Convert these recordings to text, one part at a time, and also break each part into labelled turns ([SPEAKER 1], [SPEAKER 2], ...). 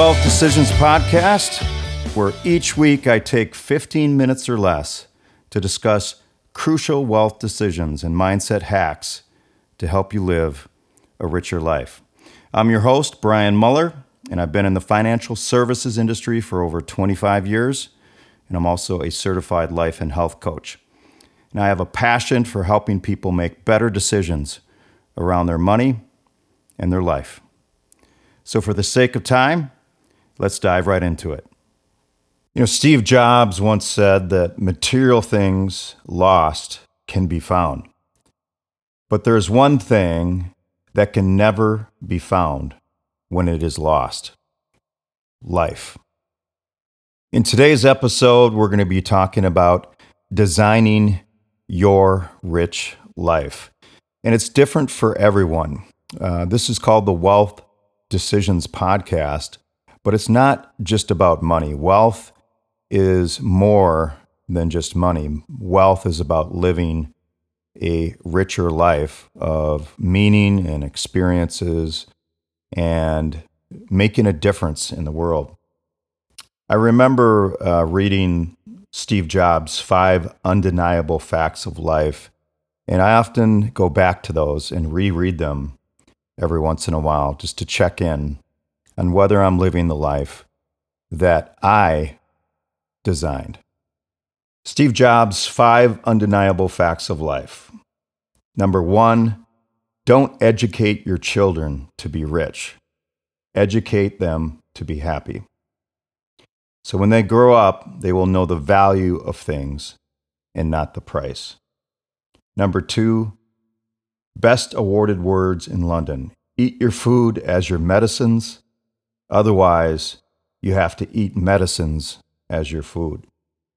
[SPEAKER 1] Wealth Decisions podcast, where each week I take 15 minutes or less to discuss crucial wealth decisions and mindset hacks to help you live a richer life. I'm your host, Brian Muller, and I've been in the financial services industry for over 25 years, and I'm also a certified life and health coach. And I have a passion for helping people make better decisions around their money and their life. So for the sake of time, let's dive right into it. Steve Jobs once said that material things lost can be found. But there's one thing that can never be found when it is lost: life. In today's episode, we're going to be talking about designing your rich life. And it's different for everyone. This is called the Wealth Decisions podcast, but it's not just about money. Wealth is more than just money. Wealth is about living a richer life of meaning and experiences and making a difference in the world. I remember reading Steve Jobs' 5 Undeniable Facts of Life, and I often go back to those and reread them every once in a while just to check in on whether I'm living the life that I designed. Steve Jobs' 5 Undeniable Facts of Life. Number 1, don't educate your children to be rich. Educate them to be happy. So when they grow up, they will know the value of things and not the price. Number 2, best awarded words in London: eat your food as your medicines. Otherwise, you have to eat medicines as your food.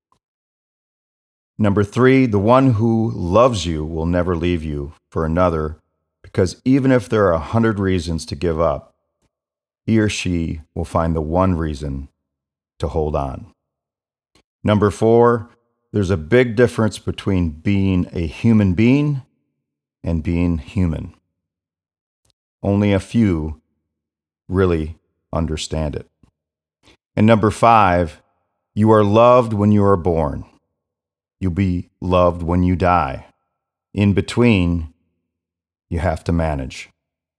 [SPEAKER 1] Number 3, the one who loves you will never leave you for another, because even if there are 100 reasons to give up, he or she will find the one reason to hold on. Number 4, there's a big difference between being a human being and being human. Only a few really understand it. And number 5, you are loved when you are born. You'll be loved when you die. In between, you have to manage.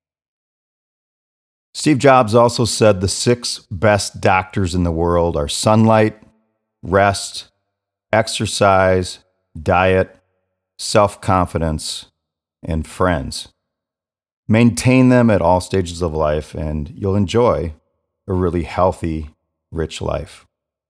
[SPEAKER 1] Steve Jobs also said the 6 best doctors in the world are sunlight, rest, exercise, diet, self-confidence, and friends. Maintain them at all stages of life, and you'll enjoy a really healthy, rich life.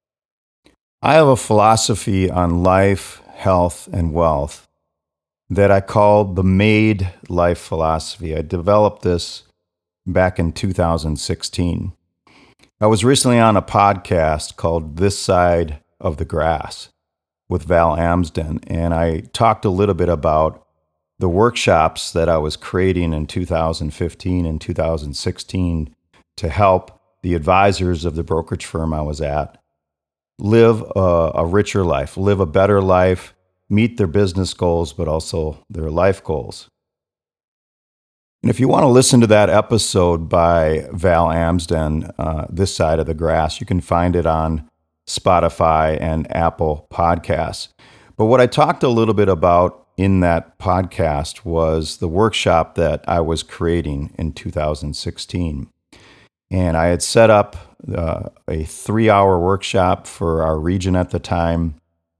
[SPEAKER 1] I have a philosophy on life, health, and wealth that I call the Made Life philosophy. I developed this back in 2016. I was recently on a podcast called This Side of the Grass with Val Amsden, and I talked a little bit about the workshops that I was creating in 2015 and 2016 to help the advisors of the brokerage firm I was at live a richer life, live a better life, meet their business goals, but also their life goals. And if you want to listen to that episode by Val Amsden, This Side of the Grass, you can find it on Spotify and Apple Podcasts. But what I talked a little bit about in that podcast was the workshop that I was creating in 2016. And I had set up a 3-hour workshop for our region at the time.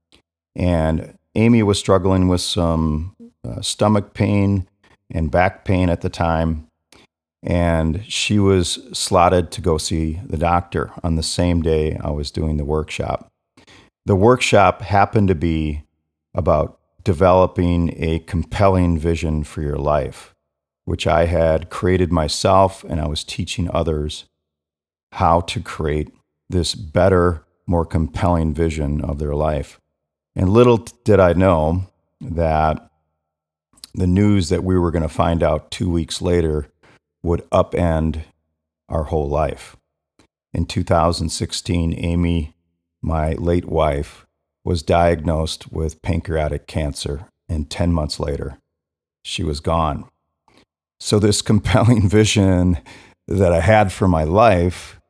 [SPEAKER 1] And Amy was struggling with some stomach pain and back pain at the time. And she was slotted to go see the doctor on the same day I was doing the workshop. The workshop happened to be about developing a compelling vision for your life, which I had created myself, and I was teaching others how to create this better, more compelling vision of their life. And little did I know that the news that we were going to find out 2 weeks later would upend our whole life. In 2016, Amy, my late wife, was diagnosed with pancreatic cancer, and 10 months later, she was gone. So this compelling vision that I had for my life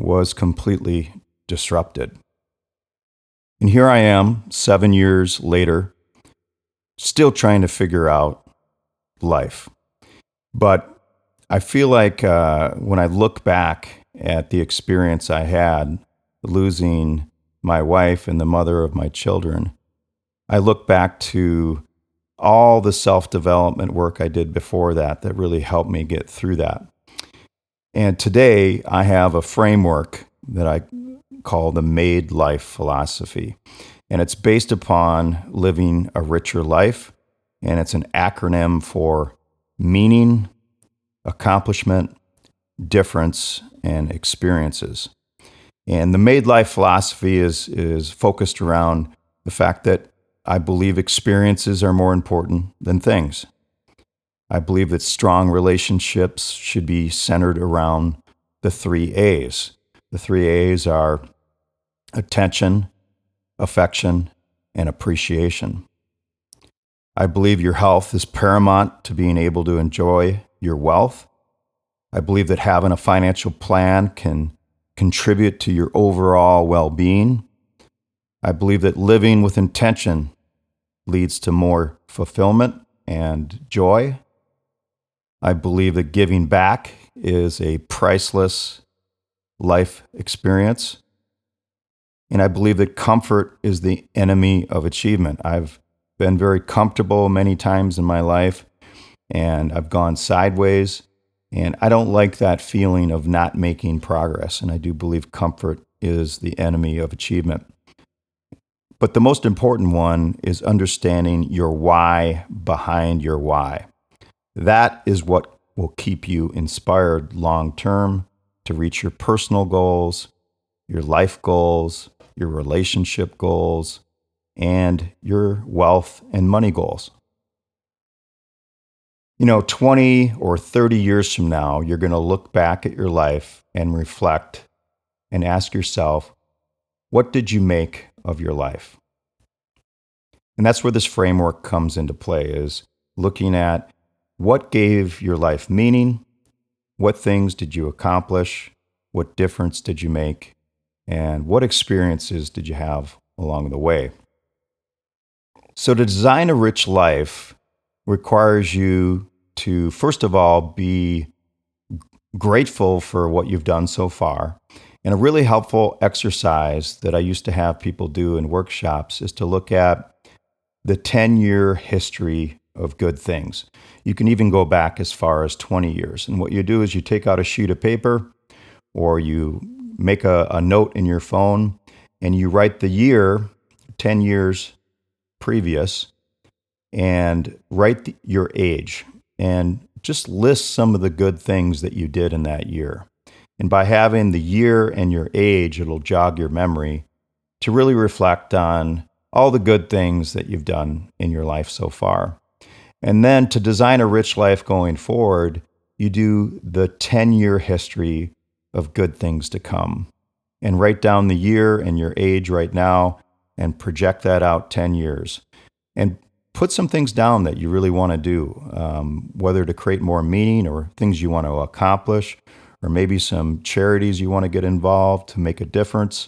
[SPEAKER 1] was completely disrupted. And here I am, 7 years later, still trying to figure out life. But I feel like when I look back at the experience I had losing my wife and the mother of my children, I look back to all the self-development work I did before that really helped me get through that. And today I have a framework that I call the Made Life philosophy. And it's based upon living a richer life. And it's an acronym for meaning, accomplishment, difference, and experiences. And the Made Life philosophy is focused around the fact that I believe experiences are more important than things. I believe that strong relationships should be centered around the 3 A's. The 3 A's are attention, affection, and appreciation. I believe your health is paramount to being able to enjoy your wealth. I believe that having a financial plan can contribute to your overall well-being. I believe that living with intention leads to more fulfillment and joy. I believe that giving back is a priceless life experience. And I believe that comfort is the enemy of achievement. I've been very comfortable many times in my life, and I've gone sideways, and I don't like that feeling of not making progress. And I do believe comfort is the enemy of achievement. But the most important one is understanding your why behind your why. That is what will keep you inspired long term to reach your personal goals, your life goals, your relationship goals, and your wealth and money goals. 20 or 30 years from now, you're going to look back at your life and reflect and ask yourself, what did you make of your life? And that's where this framework comes into play, is looking at what gave your life meaning, what things did you accomplish, what difference did you make, and what experiences did you have along the way. So to design a rich life requires you to, first of all, be grateful for what you've done so far. And a really helpful exercise that I used to have people do in workshops is to look at the 10-year history of good things. You can even go back as far as 20 years. And what you do is you take out a sheet of paper or you make a note in your phone and you write the year, 10 years previous, and write your age and just list some of the good things that you did in that year. And by having the year and your age, it'll jog your memory to really reflect on all the good things that you've done in your life so far. And then to design a rich life going forward, you do the 10-year history of good things to come. And write down the year and your age right now and project that out 10 years. And put some things down that you really want to do, whether to create more meaning or things you want to accomplish, or maybe some charities you want to get involved to make a difference,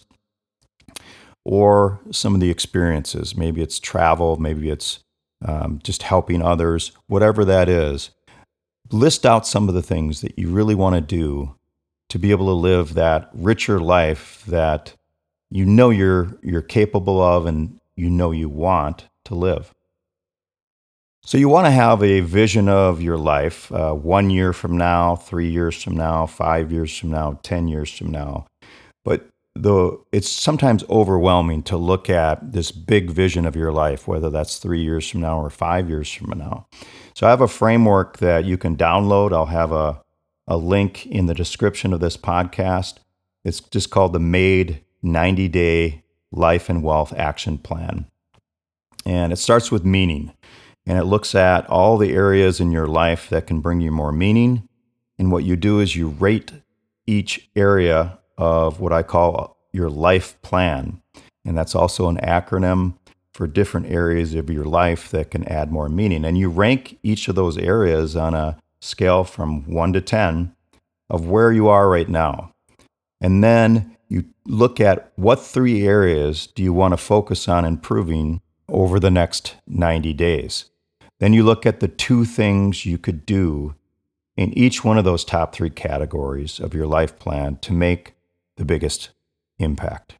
[SPEAKER 1] or some of the experiences. Maybe it's travel, maybe it's just helping others, whatever that is. List out some of the things that you really want to do to be able to live that richer life that you know you're capable of and you know you want to live. So you want to have a vision of your life 1 year from now, 3 years from now, 5 years from now, 10 years from now. But it's sometimes overwhelming to look at this big vision of your life, whether that's 3 years from now or 5 years from now. So I have a framework that you can download. I'll have a link in the description of this podcast. It's just called the Made 90-Day Life and Wealth Action Plan. And it starts with meaning. And it looks at all the areas in your life that can bring you more meaning. And what you do is you rate each area of what I call your life plan. And that's also an acronym for different areas of your life that can add more meaning. And you rank each of those areas on a scale from 1 to 10 of where you are right now. And then you look at what 3 areas do you want to focus on improving over the next 90 days. Then you look at the 2 things you could do in each one of those top 3 categories of your life plan to make the biggest impact.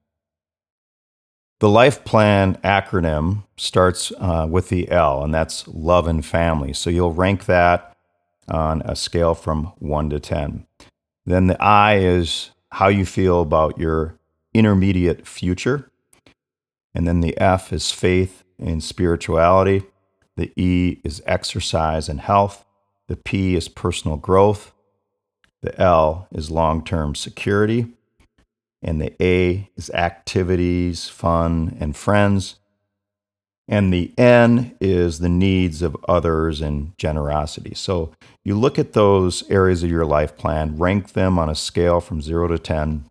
[SPEAKER 1] The life plan acronym starts with the L, and that's love and family. So you'll rank that on a scale from 1 to 10. Then the I is how you feel about your intermediate future. And then the F is faith and spirituality. The E is exercise and health. The P is personal growth. The L is long-term security. And the A is activities, fun, and friends. And the N is the needs of others and generosity. So you look at those areas of your life plan, rank them on a scale from 0 to 10,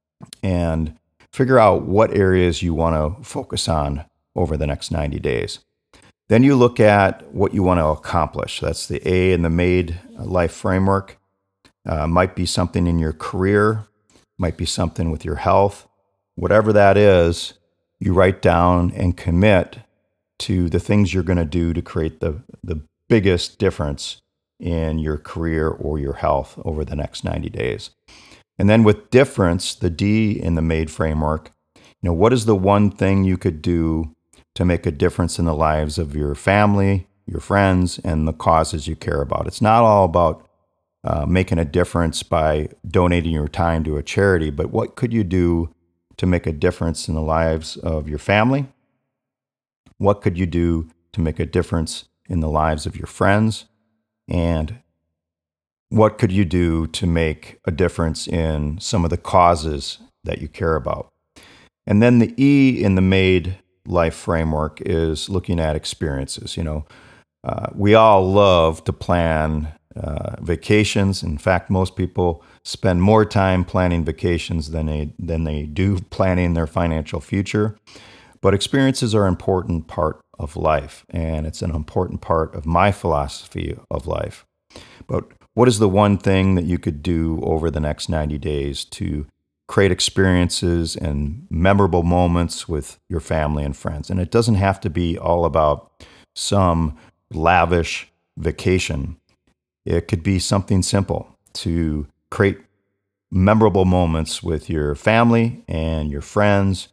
[SPEAKER 1] and figure out what areas you want to focus on over the next 90 days. Then you look at what you want to accomplish. That's the A in the MADE life framework. Might be something in your career, might be something with your health. Whatever that is, you write down and commit to the things you're going to do to create the biggest difference in your career or your health over the next 90 days. And then with difference, the D in the MADE framework, what is the one thing you could do to make a difference in the lives of your family, your friends, and the causes you care about? It's not all about making a difference by donating your time to a charity, but what could you do to make a difference in the lives of your family? What could you do to make a difference in the lives of your friends? And what could you do to make a difference in some of the causes that you care about? And then the E in the MADE life framework is looking at experiences. We all love to plan vacations. In fact, most people spend more time planning vacations than they do planning their financial future. But experiences are an important part of life, and it's an important part of my philosophy of life. But what is the one thing that you could do over the next 90 days to create experiences and memorable moments with your family and friends? And it doesn't have to be all about some lavish vacation. It could be something simple to create memorable moments with your family and your friends.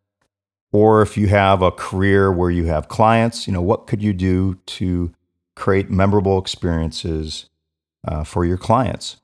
[SPEAKER 1] Or if you have a career where you have clients, what could you do to create memorable experiences for your clients?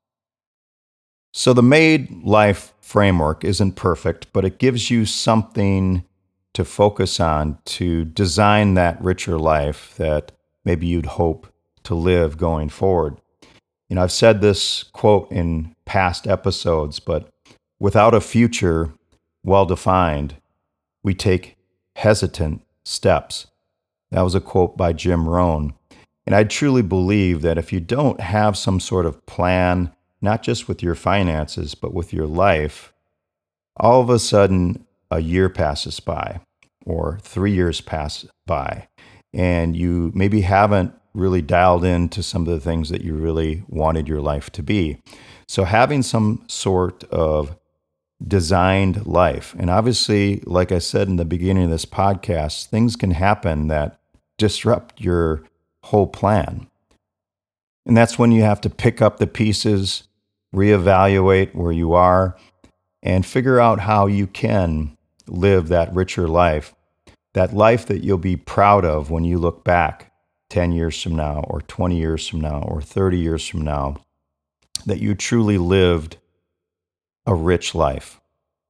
[SPEAKER 1] So the MADE life framework isn't perfect, but it gives you something to focus on to design that richer life that maybe you'd hope to live going forward. I've said this quote in past episodes, but without a future well-defined, we take hesitant steps. That was a quote by Jim Rohn. And I truly believe that if you don't have some sort of plan, not just with your finances, but with your life, all of a sudden a year passes by or 3 years pass by, and you maybe haven't really dialed into some of the things that you really wanted your life to be. So having some sort of designed life. And obviously, like I said in the beginning of this podcast, things can happen that disrupt your whole plan. And that's when you have to pick up the pieces, reevaluate where you are, and figure out how you can live that richer life, that life that you'll be proud of when you look back 10 years from now, or 20 years from now, or 30 years from now, that you truly lived a rich life.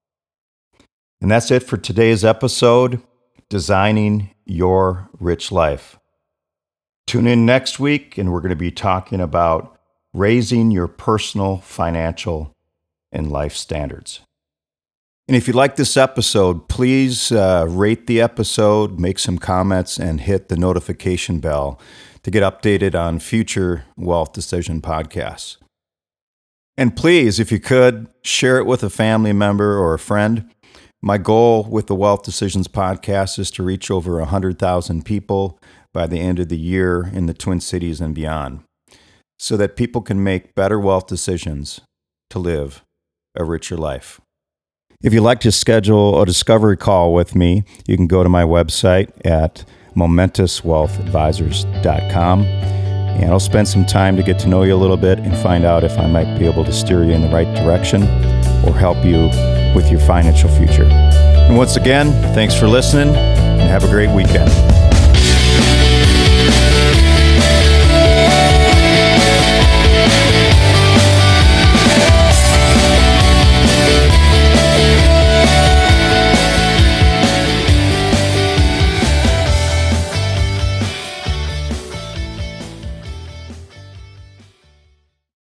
[SPEAKER 1] And that's it for today's episode, Designing Your Rich Life. Tune in next week, and we're going to be talking about raising your personal, financial, and life standards. And if you like this episode, please rate the episode, make some comments, and hit the notification bell to get updated on future Wealth Decision podcasts. And please, if you could, share it with a family member or a friend. My goal with the Wealth Decisions podcast is to reach over 100,000 people by the end of the year in the Twin Cities and beyond, so that people can make better wealth decisions to live a richer life. If you'd like to schedule a discovery call with me, you can go to my website at momentouswealthadvisors.com, and I'll spend some time to get to know you a little bit and find out if I might be able to steer you in the right direction or help you with your financial future. And once again, thanks for listening, and have a great weekend.